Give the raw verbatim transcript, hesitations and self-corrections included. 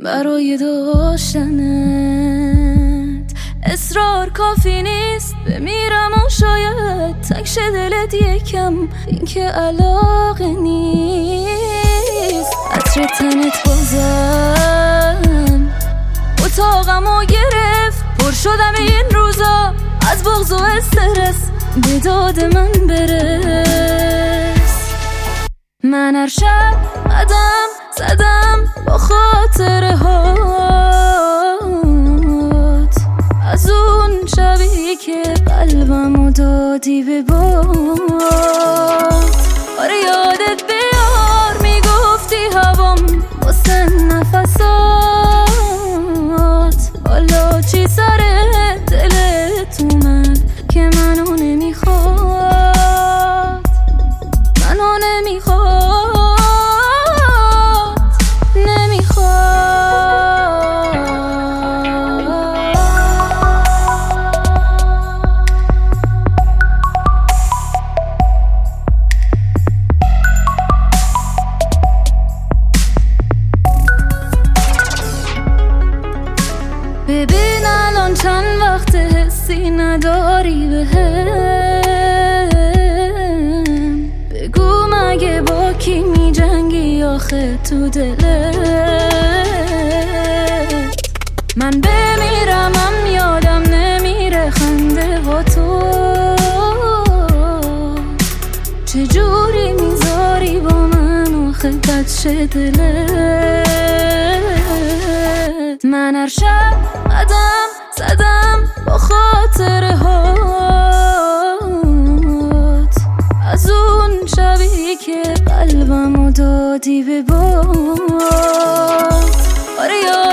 برای داشتنت. اصرار کافی نیست، بمیرم و شاید تکش دلت یکم، این که علاقه نیست. عطر تنت بازم اتاقمو گرفت، پر شدم این روزا از بغض و استرس، به داد من برس. من هر شب قدم زدم با خاطره هات، از اون شبی که قلبمو دادی به باد. آره یادت بیار میگفتی هوام واسه نفسات، حالا چی سر دلت اومد که منو نمیخواد، منو نمیخواد، ببین الان چند وقت حسی نداری بهم، بگو مگه با کی می جنگی آخه تو دلت. من بمیرم هم یادم نمیره خنده ها تو، چجوری میذاری با من آخه بد شه دلت. من هر شب قدم زدم با خاطره هات، از اون شبی که قلبمو دادی به باد. آره